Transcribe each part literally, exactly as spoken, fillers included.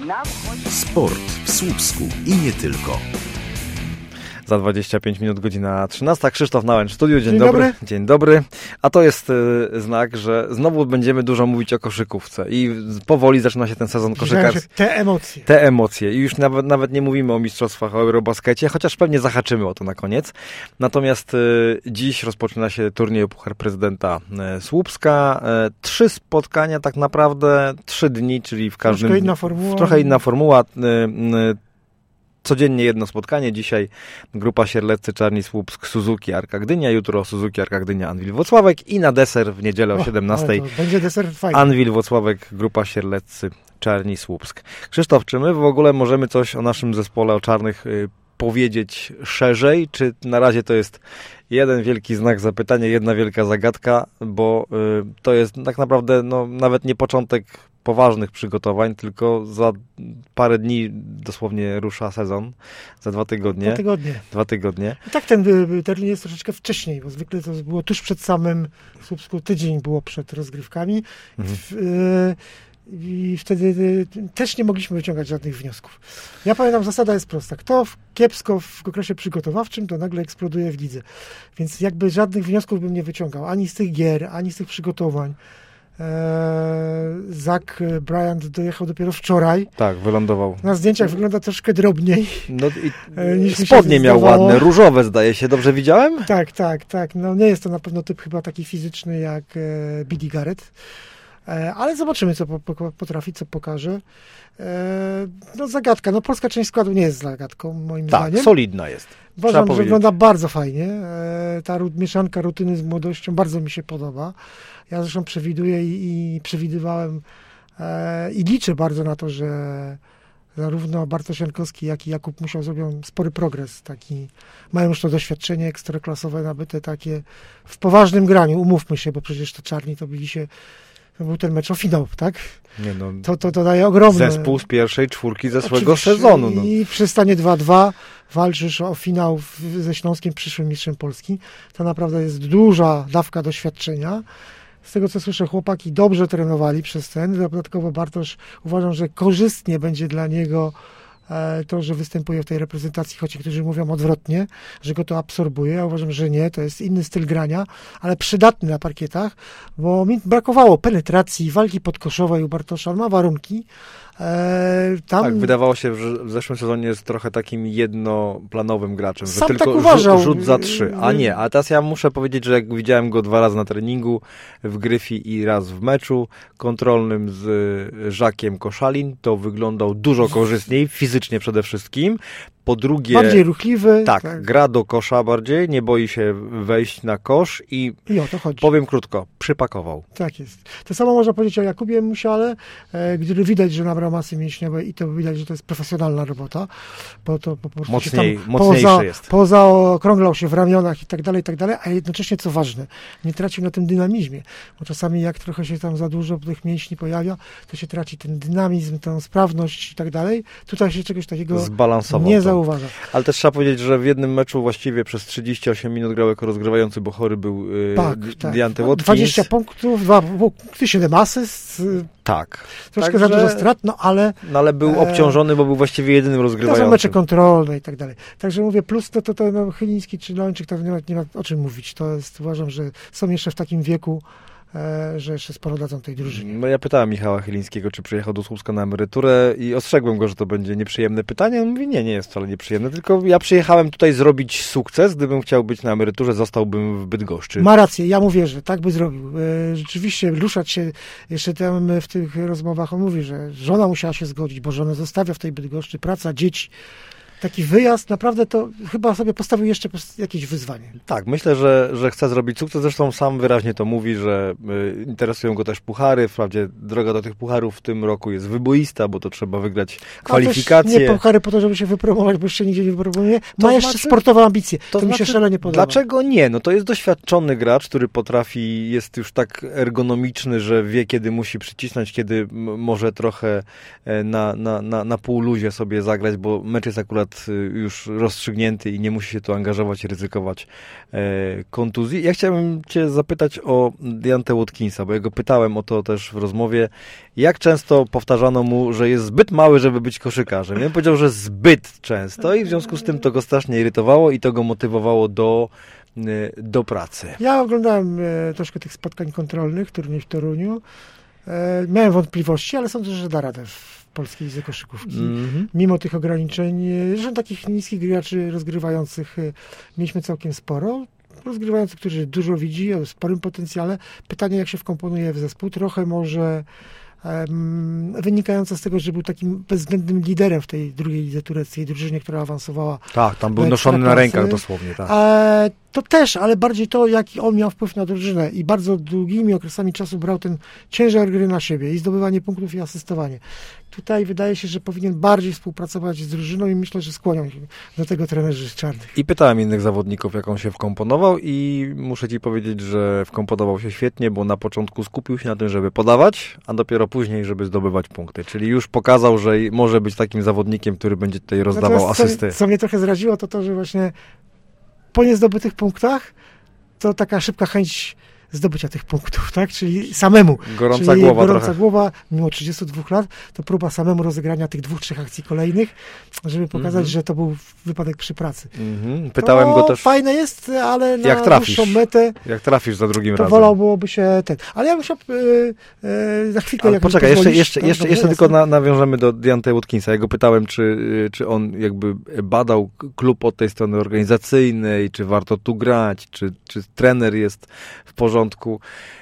Sport w Słupsku i nie tylko. Za dwadzieścia pięć minut, godzina trzynasta. Krzysztof Nałęcz w studiu. Dzień, Dzień dobry. dobry. Dzień dobry. A to jest y, znak, że znowu będziemy dużo mówić o koszykówce. I powoli zaczyna się ten sezon koszykarski. Te emocje. Te emocje. I już nawet, nawet nie mówimy o mistrzostwach, o Eurobaskecie, chociaż pewnie zahaczymy o to na koniec. Natomiast y, dziś rozpoczyna się turniej o Puchar Prezydenta y, Słupska. Y, trzy spotkania tak naprawdę, trzy dni, czyli w każdym... Troszkę inna formuła. Trochę inna formuła. Y, y, Codziennie jedno spotkanie. Dzisiaj grupa Sierleccy, Czarni Słupsk, Suzuki, Arka Gdynia. Jutro Suzuki, Arka Gdynia, Anwil Włocławek. I na deser w niedzielę o siedemnastej. O, będzie deser fajny. Anwil Włocławek, grupa Sierleccy, Czarni Słupsk. Krzysztof, czy my w ogóle możemy coś o naszym zespole, o Czarnych y, powiedzieć szerzej? Czy na razie to jest jeden wielki znak zapytania, jedna wielka zagadka? Bo y, to jest tak naprawdę no, nawet nie początek poważnych przygotowań, tylko za parę dni dosłownie rusza sezon, za dwa tygodnie. Dwa tygodnie. Dwa tygodnie. I tak ten y, termin jest troszeczkę wcześniej, bo zwykle to było tuż przed samym w Słupsku, tydzień było przed rozgrywkami. Mhm. W, y, I wtedy y, też nie mogliśmy wyciągać żadnych wniosków. Ja pamiętam, zasada jest prosta. Kto w, kiepsko w okresie przygotowawczym, to nagle eksploduje w lidze. Więc jakby żadnych wniosków bym nie wyciągał. Ani z tych gier, ani z tych przygotowań. Zach Bryant dojechał dopiero wczoraj. Tak, wylądował. Na zdjęciach wygląda troszkę drobniej. No i niż spodnie miał ładne, różowe zdaje się, dobrze widziałem? Tak, tak, tak. No nie jest to na pewno typ chyba taki fizyczny jak e, B D Garrett. E, ale zobaczymy, co po, po, potrafi, co pokaże. E, no zagadka. No polska część składu nie jest zagadką, moim tak, zdaniem. solidna jest. Uważam, że wygląda bardzo fajnie. E, ta mieszanka rutyny z młodością bardzo mi się podoba. Ja zresztą przewiduję i, i przewidywałem e, i liczę bardzo na to, że zarówno Bartosz Jankowski, jak i Jakub Musiał zrobią spory progres. Taki, mają już to doświadczenie ekstraklasowe nabyte takie w poważnym graniu. Umówmy się, bo przecież to Czarni to byli się, to był ten mecz o finał, tak? Nie no, to, to, to daje ogromne... Zespół z pierwszej czwórki zeszłego Oczywiście. sezonu. No. I przy stanie dwa dwa walczysz o finał w, ze Śląskiem, przyszłym mistrzem Polski. To naprawdę jest duża dawka doświadczenia. Z tego, co słyszę, chłopaki dobrze trenowali przez ten. Dodatkowo Bartosz, uważam, że korzystnie będzie dla niego e, to, że występuje w tej reprezentacji, choć niektórzy mówią odwrotnie, że go to absorbuje. Ja uważam, że nie. To jest inny styl grania, ale przydatny na parkietach, bo mi brakowało penetracji, walki podkoszowej u Bartosza. On ma warunki. E, tam... Tak, wydawało się, że w zeszłym sezonie jest trochę takim jednoplanowym graczem, Sam że tylko tak uważał. Rzut, rzut za trzy, a nie, a teraz ja muszę powiedzieć, że jak widziałem go dwa razy na treningu w Gryfi i raz w meczu kontrolnym z Żakiem Koszalin, to wyglądał dużo korzystniej, fizycznie przede wszystkim. Po drugie... Bardziej ruchliwy. Tak, tak, gra do kosza bardziej, nie boi się wejść na kosz i, I o to chodzi. Powiem krótko, przypakował. Tak jest. To samo można powiedzieć o Jakubie Musiale, e, gdy widać, że nabrał masy mięśniowej i to widać, że to jest profesjonalna robota, bo to po prostu Mocniej, się tam mocniejszy poza, jest. Pozaokrąglał się w ramionach i tak dalej, i tak dalej, a jednocześnie, co ważne, nie tracił na tym dynamizmie, bo czasami jak trochę się tam za dużo tych mięśni pojawia, to się traci ten dynamizm, tę sprawność i tak dalej. Tutaj się czegoś takiego Zbalansował nie to. zauważa. Ale też trzeba powiedzieć, że w jednym meczu właściwie przez trzydzieści osiem minut grał jako rozgrywający, bo chory był yy, tak, tak. Diante Watkins. dwadzieścia punktów, dwa punkty, siedem asyst. Tak. Troszkę Także, za dużo strat, no ale... No ale był obciążony, bo był właściwie jedynym rozgrywającym. To są mecze kontrolne i tak dalej. Także mówię, plus to, to, to no, Chyliński czy Leończyk, to nie ma, nie ma o czym mówić. To jest, uważam, że są jeszcze w takim wieku, e, że jeszcze sporo dadzą tej drużynie. No ja pytałem Michała Chylińskiego, czy przyjechał do Słupska na emeryturę i ostrzegłem go, że to będzie nieprzyjemne pytanie. On mówi, nie, nie jest wcale nieprzyjemne, tylko ja przyjechałem tutaj zrobić sukces. Gdybym chciał być na emeryturze, zostałbym w Bydgoszczy. Ma rację, ja mu wierzę, tak by zrobił. E, rzeczywiście ruszać się jeszcze tam w tych rozmowach, on mówi, że żona musiała się zgodzić, bo żonę zostawia w tej Bydgoszczy, praca, dzieci. Taki wyjazd, naprawdę to chyba sobie postawił jeszcze jakieś wyzwanie. Tak, myślę, że, że chce zrobić sukces. Zresztą sam wyraźnie to mówi, że y, interesują go też puchary. Wprawdzie droga do tych pucharów w tym roku jest wyboista, bo to trzeba wygrać kwalifikacje. Nie puchary po to, żeby się wypromować, bo jeszcze nigdzie nie wypromuje. Ma to jeszcze znaczy, sportowe ambicje. To, to mi znaczy, się szalenie podoba. Dlaczego nie? No to jest doświadczony gracz, który potrafi, jest już tak ergonomiczny, że wie, kiedy musi przycisnąć, kiedy m- może trochę na, na, na, na pół luzie sobie zagrać, bo mecz jest akurat akurat już rozstrzygnięty i nie musi się tu angażować, ryzykować e, kontuzji. Ja chciałem cię zapytać o Deontay Watkinsa, bo ja go pytałem o to też w rozmowie, jak często powtarzano mu, że jest zbyt mały, żeby być koszykarzem. Ja powiedział, że zbyt często i w związku z tym to go strasznie irytowało i to go motywowało do do pracy. Ja oglądałem e, troszkę tych spotkań kontrolnych, turniej w Toruniu. E, miałem wątpliwości, ale sądzę, że da radę w polskiej lidze koszykówki. Mm-hmm. Mimo tych ograniczeń, zresztą takich niskich graczy rozgrywających e, mieliśmy całkiem sporo. Rozgrywających, którzy dużo widzi, o sporym potencjale. Pytanie, jak się wkomponuje w zespół. Trochę może wynikające z tego, że był takim bezwzględnym liderem w tej drugiej lidze tureckiej, drużynie, która awansowała. Tak, tam był noszony na rękach dosłownie. Tak. E, to też, ale bardziej to, jaki on miał wpływ na drużynę i bardzo długimi okresami czasu brał ten ciężar gry na siebie i zdobywanie punktów i asystowanie. Tutaj wydaje się, że powinien bardziej współpracować z drużyną i myślę, że skłonią się do tego trenerzy z czarnych. I pytałem innych zawodników, jak on się wkomponował i muszę ci powiedzieć, że wkomponował się świetnie, bo na początku skupił się na tym, żeby podawać, a dopiero później, żeby zdobywać punkty. Czyli już pokazał, że może być takim zawodnikiem, który będzie tutaj rozdawał no asysty. Co, co mnie trochę zraziło, to to, że właśnie po niezdobytych punktach to taka szybka chęć zdobycia tych punktów, tak? Czyli samemu. Gorąca Czyli głowa gorąca trochę. głowa, mimo trzydziestu dwóch lat, to próba samemu rozegrania tych dwóch, trzech akcji kolejnych, żeby pokazać, mm-hmm. że to był wypadek przy pracy. Mm-hmm. Pytałem to go też... fajne jest, ale na jak trafisz, dłuższą metę... Jak trafisz za drugim to razem. wolałbyłoby się ten... Ale ja bym chciał yy, yy, za chwilkę... Ale poczekaj, jeszcze, jeszcze, to, jeszcze, dobrze, jeszcze jasne. tylko na, nawiążemy do Deontay Watkinsa. Ja go pytałem, czy, czy on jakby badał klub od tej strony organizacyjnej, czy warto tu grać, czy, czy trener jest w porządku.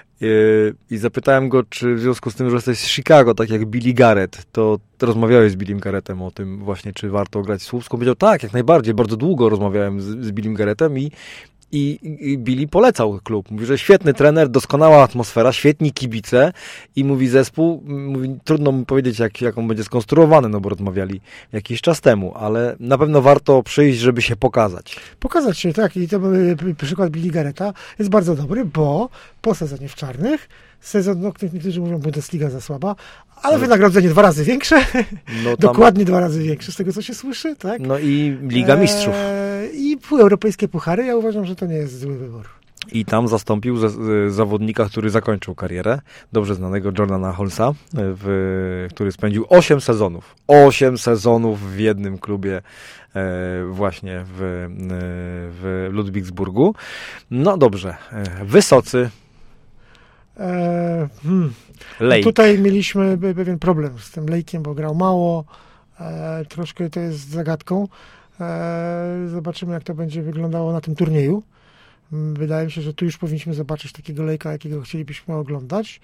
I zapytałem go, czy w związku z tym, że jesteś z Chicago, tak jak Billy Garrett, to rozmawiałeś z Billym Garrettem o tym właśnie, czy warto grać w Słupsku. Powiedział, tak, jak najbardziej, bardzo długo rozmawiałem z, z Billym Garrettem i, i, i Billy polecał klub. Mówi, że świetny trener, doskonała atmosfera, świetni kibice i mówi zespół, mówi, trudno mi powiedzieć, jak, jak on będzie skonstruowany, no bo rozmawiali jakiś czas temu, ale na pewno warto przyjść, żeby się pokazać. Pokazać się, tak. I to przykład Billy Garretta jest bardzo dobry, bo po sezonie w czarnych, sezon, no niektórzy mówią, Bundesliga za słaba, ale no, wynagrodzenie dwa razy większe, no, tam... dokładnie dwa razy większe, z tego co się słyszy, tak? No i Liga Mistrzów. Eee, I europejskie puchary, ja uważam, że to nie jest zły wybór. I tam zastąpił z, z, zawodnika, który zakończył karierę, dobrze znanego Jordana Holsa, w, który spędził osiem sezonów. osiem sezonów w jednym klubie e, właśnie w, w Ludwigsburgu. No dobrze, e, Wysocy. E, hmm. Lake. No tutaj mieliśmy pewien problem z tym Lake'iem, bo grał mało. E, troszkę to jest zagadką. E, zobaczymy, jak to będzie wyglądało na tym turnieju. Wydaje mi się, że tu już powinniśmy zobaczyć takiego Lake'a, jakiego chcielibyśmy oglądać.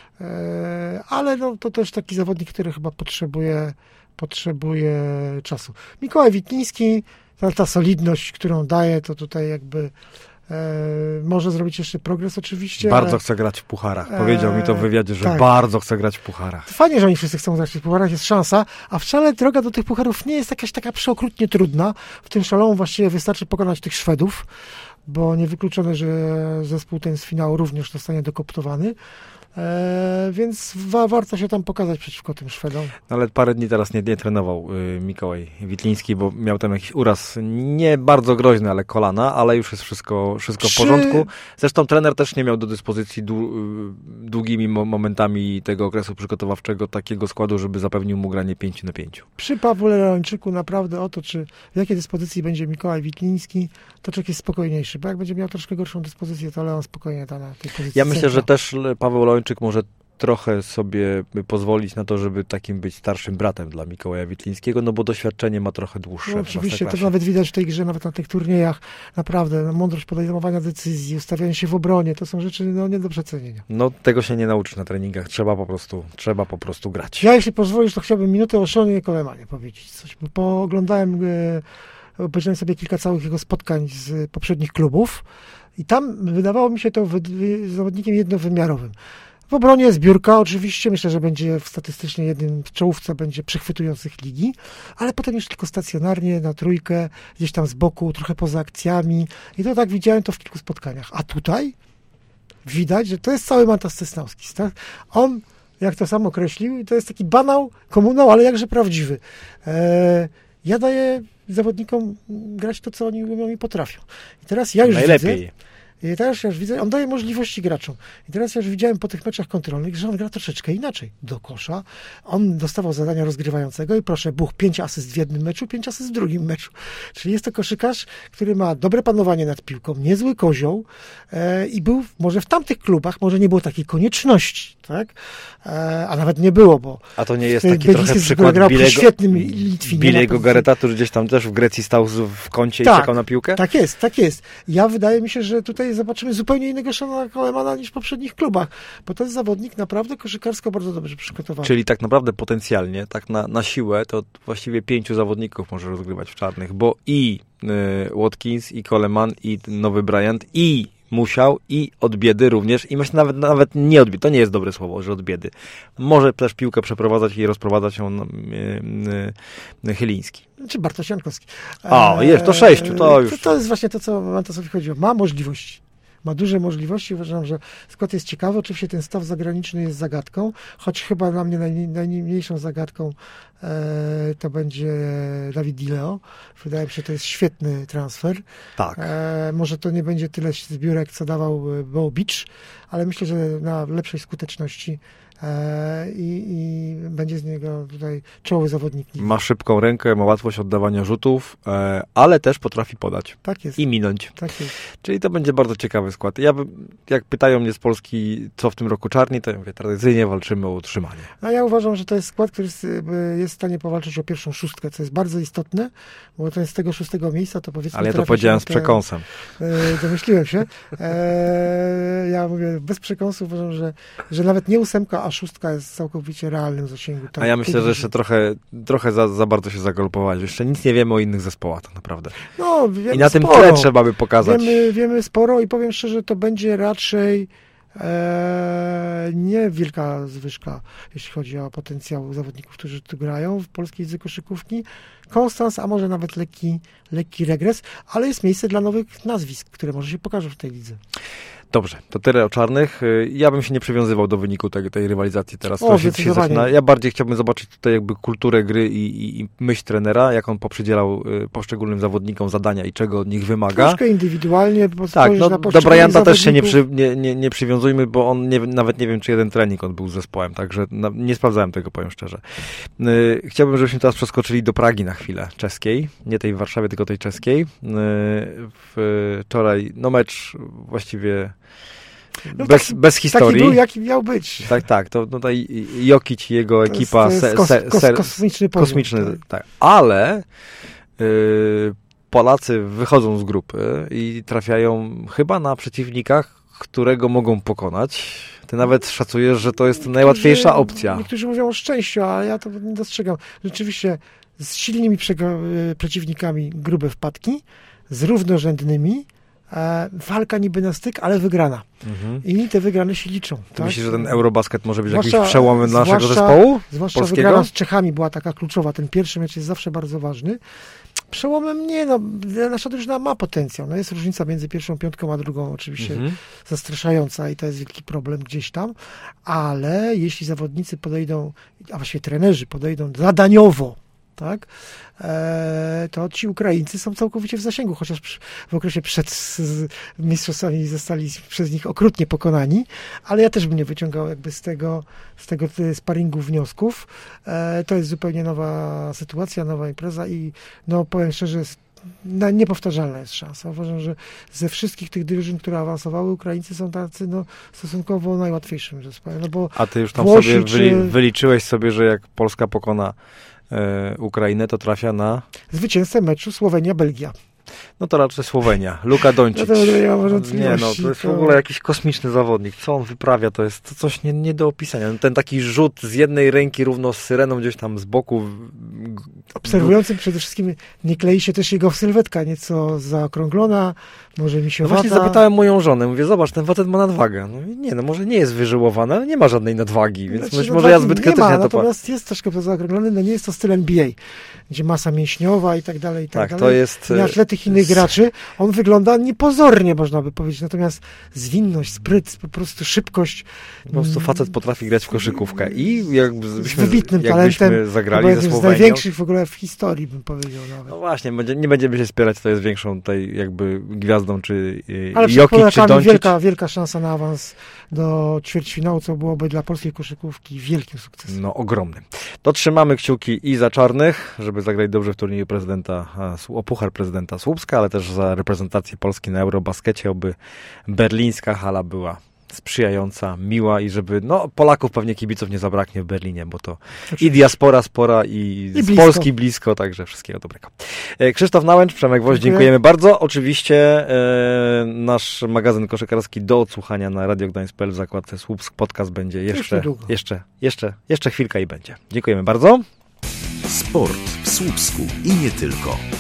E, ale no, to też taki zawodnik, który chyba potrzebuje, potrzebuje czasu. Mikołaj Witliński, ta, ta solidność, którą daje, to tutaj jakby E, może zrobić jeszcze progres oczywiście. Bardzo ale... chce grać w pucharach. Powiedział e, mi to w wywiadzie, że tak. bardzo chce grać w pucharach. Fajnie, że oni wszyscy chcą grać w pucharach, jest szansa, a wcale droga do tych pucharów nie jest jakaś taka przeokrutnie trudna. W tym szalonu właściwie wystarczy pokonać tych Szwedów, bo niewykluczone, że zespół ten z finału również zostanie dokoptowany. E, więc wa- warto się tam pokazać przeciwko tym Szwedom. Ale parę dni teraz nie, nie trenował y, Mikołaj Witliński, bo miał tam jakiś uraz, nie bardzo groźny, ale kolana, ale już jest wszystko, wszystko w Przy... porządku. Zresztą trener też nie miał do dyspozycji dłu- długimi mo- momentami tego okresu przygotowawczego takiego składu, żeby zapewnił mu granie pięć na pięć. Przy Pawle Leończyku naprawdę o to, czy w jakiej dyspozycji będzie Mikołaj Witliński, to czek jest spokojniejszy, bo jak będzie miał troszkę gorszą dyspozycję, to Leon spokojnie da na tej pozycji. Ja myślę, centra. że też Paweł Leończyk może trochę sobie pozwolić na to, żeby takim być starszym bratem dla Mikołaja Witlińskiego, no bo doświadczenie ma trochę dłuższe. No, oczywiście, to nawet widać w tej grze, nawet na tych turniejach. Naprawdę, no, mądrość podejmowania decyzji, ustawianie się w obronie, to są rzeczy no, nie do przecenienia. No tego się nie nauczysz na treningach, trzeba po prostu, trzeba po prostu grać. Ja, jeśli pozwolisz, to chciałbym minutę o Seanie Colemanie powiedzieć coś, bo pooglądałem, e, obejrzałem sobie kilka całych jego spotkań z poprzednich klubów i tam wydawało mi się to wy, wy, zawodnikiem jednowymiarowym. W obronie zbiórka oczywiście, myślę, że będzie statystycznie jednym w czołówce będzie przechwytujących ligi, ale potem już tylko stacjonarnie, na trójkę, gdzieś tam z boku, trochę poza akcjami i to tak widziałem to w kilku spotkaniach. A tutaj widać, że to jest cały Mantas Sosnowski, tak? On, jak to sam określił, to jest taki banał, komunał, ale jakże prawdziwy. Eee, Ja daję zawodnikom grać to, co oni umią i potrafią. I teraz ja już Najlepiej. widzę... I teraz ja już widzę, on daje możliwości graczom. I teraz ja już widziałem po tych meczach kontrolnych, że on gra troszeczkę inaczej. Do kosza. On dostawał zadania rozgrywającego i proszę, buch, pięć asyst w jednym meczu, pięć asyst w drugim meczu. Czyli jest to koszykarz, który ma dobre panowanie nad piłką, niezły kozioł e, i był może w tamtych klubach, może nie było takiej konieczności, tak? E, a nawet nie było, bo... A to nie jest w- taki Belisy trochę przykład grał przy Bilego, świetnym Litwinie. Bilego na- Gareta, który gdzieś tam też w Grecji stał z- w kącie Tak, i czekał na piłkę? Tak jest, tak jest. Ja wydaje mi się, że tutaj zobaczymy zupełnie innego Shona Colemana niż w poprzednich klubach, bo to jest zawodnik naprawdę koszykarsko bardzo dobrze przygotowany. Czyli tak naprawdę potencjalnie, tak na, na siłę, to właściwie pięciu zawodników może rozgrywać w czarnych, bo i y, Watkins, i Coleman, i nowy Bryant, i Musiał, i od biedy również, i myślę nawet, nawet nie od biedy, to nie jest dobre słowo, że od biedy. Może też piłkę przeprowadzać i rozprowadzać ją y, y, y, Chyliński. Czy Bartosz Jankowski. O, jest, to sześciu, to już. To, to jest właśnie to, co Mantasowi chodziło. Ma możliwości. Ma duże możliwości. Uważam, że skład jest ciekawy. Oczywiście ten staw zagraniczny jest zagadką, choć chyba dla mnie naj, najmniejszą zagadką e, to będzie Dawid Di Leo. Wydaje mi się, że to jest świetny transfer. Tak. E, może to nie będzie tyle zbiórek, co dawał e, Bo Beach, ale myślę, że na lepszej skuteczności e, i, i będzie z niego tutaj czołowy zawodnik. Ma szybką rękę, ma łatwość oddawania rzutów, e, ale też potrafi podać Tak jest. i minąć. Tak jest. Czyli to będzie bardzo ciekawy skład. Ja, bym- jak pytają mnie z Polski, co w tym roku czarni, to ja mówię, tradycyjnie walczymy o utrzymanie. A ja uważam, że to jest skład, który jest, y, jest w stanie powalczyć o pierwszą szóstkę, co jest bardzo istotne, bo to jest z tego szóstego miejsca, to powiedzmy... Ale ja to trafia się powiedziałem na z te- przekąsem. y, Domyśliłem się. E, ja mówię, bez przekąsu uważam, że, że nawet nie ósemka, a szóstka jest w całkowicie realnym zasięgu. Tak, A ja myślę, tych że jeszcze drużyn. trochę, trochę za, za bardzo się zagalopowałeś. Jeszcze nic nie wiemy o innych zespołach tak naprawdę. No, wiemy I na tym sporo. tle trzeba by pokazać. Wiemy, wiemy sporo i powiem szczerze, to będzie raczej e, nie wielka zwyżka, jeśli chodzi o potencjał zawodników, którzy tu grają w polskiej lidze koszykówki. Konstans, a może nawet lekki, lekki regres, ale jest miejsce dla nowych nazwisk, które może się pokażą w tej lidze. Dobrze, to tyle o czarnych. Y, Ja bym się nie przywiązywał do wyniku tej, tej rywalizacji teraz. O, która się dzisiaj zdecydowanie. zaczyna. Ja bardziej chciałbym zobaczyć tutaj jakby kulturę gry i, i, i myśl trenera, jak on poprzydzielał y, poszczególnym zawodnikom zadania i czego od nich wymaga. Troszkę indywidualnie, bo Tak, spojrzysz no na do poszczególnych Bryanta też się nie, zawodników. przy, nie, nie, nie przywiązujmy, bo on nie, nawet nie wiem, czy jeden trening on był z zespołem, także na, nie sprawdzałem tego, powiem szczerze. Yy, chciałbym, żebyśmy teraz przeskoczyli do Pragi na chwilę, czeskiej, nie tej w Warszawie, tylko tej czeskiej. Yy, w, wczoraj, no mecz właściwie No bez, taki- bez Taki historii. był, jaki miał być. Tak, tak, to tutaj Jokic i jego To ekipa jest, to jest se, kos, se, kos, ser, kosmiczny poziom. kosmiczny, tak. tak. Ale yy, Polacy wychodzą z grupy i trafiają chyba na przeciwnikach, którego mogą pokonać. Ty nawet szacujesz, że to jest najłatwiejsza Niektórzy- opcja. Niektórzy mówią o szczęściu, ale ja to nie dostrzegam. Rzeczywiście z silnymi przego- y, przeciwnikami grube wpadki, z równorzędnymi, e, walka niby na styk, ale wygrana. Mhm. I te wygrane się liczą. Ty tak? myślisz, że ten Eurobasket może być Zwłaszcza- jakimś przełomem dla naszego zwłaszcza- zespołu? Zwłaszcza polskiego? wygrana z Czechami była taka kluczowa. Ten pierwszy mecz jest zawsze bardzo ważny. Przełomem nie, no, nasza drużyna ma potencjał. No, jest różnica między pierwszą piątką a drugą oczywiście Mhm. zastraszająca i to jest wielki problem gdzieś tam, ale jeśli zawodnicy podejdą, a właściwie trenerzy podejdą zadaniowo, tak, e, to ci Ukraińcy są całkowicie w zasięgu, chociaż przy, w okresie przed z, z mistrzostwami zostali przez nich okrutnie pokonani, ale ja też bym nie wyciągał jakby z tego, z tego e, sparingu wniosków. E, to jest zupełnie nowa sytuacja, nowa impreza i no powiem szczerze, jest na niepowtarzalna jest szansa. Uważam, że ze wszystkich tych drużyn, które awansowały, Ukraińcy są tacy no, stosunkowo najłatwiejszym zespołem. No bo A ty już tam Włosi sobie wyli, czy- wyliczyłeś sobie, że jak Polska pokona e, Ukrainę, to trafia na, zwycięzcę meczu Słowenia-Belgia. no to raczej Słowenia. Luka Doncic. No to nie mam Nie, wątpliwości, no to jest w to- ogóle jakiś kosmiczny zawodnik. Co on wyprawia, to jest coś nie, nie do opisania. Ten taki rzut z jednej ręki równo z syreną gdzieś tam z boku. Obserwującym przede wszystkim nie klei się też jego sylwetka, nieco zaokrąglona, może mi się No właśnie wata. zapytałem moją żonę, mówię, zobacz, ten facet ma nadwagę. No i nie, no może nie jest wyżyłowany, ale nie ma żadnej nadwagi, więc Znaczy, być no może ja tak, zbyt nie krytycznie ma, na to patrzę. natomiast jest troszkę zaokrąglony, no nie jest to styl N B A, gdzie masa mięśniowa i tak dalej, i tak, Tak, dalej. to jest... Nie atletyk tych innych graczy, on wygląda niepozornie, można by powiedzieć. Natomiast zwinność, spryt, po prostu szybkość. Po prostu facet potrafi grać w koszykówkę i jakbyśmy, z wybitnym jakbyśmy talentem, zagrali ze Słowenią. z największych w ogóle w historii, bym powiedział nawet. No właśnie, będzie, nie będziemy się spierać, kto jest większą tutaj jakby gwiazdą, czy Ale przed Jokic, czy Polakami Doncic. wielka, wielka szansa na awans do ćwierćfinału, co byłoby dla polskiej koszykówki wielkim sukcesem. No ogromny. To trzymamy kciuki i za czarnych, żeby zagrać dobrze w turnieju prezydenta, o puchar prezydenta Słupska, ale też za reprezentację Polski na Eurobaskecie, oby berlińska hala była sprzyjająca, miła i żeby, no Polaków pewnie kibiców nie zabraknie w Berlinie, bo to Oczywiście. i diaspora spora i, I z blisko. Polski blisko, także wszystkiego dobrego. Krzysztof Nałęcz, Przemek Woź, Dziękuję. dziękujemy bardzo. Oczywiście e, nasz magazyn koszykarski do odsłuchania na Radio Gdańsk kropka p l w zakładce Słupsk. Podcast będzie jeszcze, jeszcze, jeszcze, jeszcze chwilka i będzie. Dziękujemy bardzo. Sport w Słupsku i nie tylko.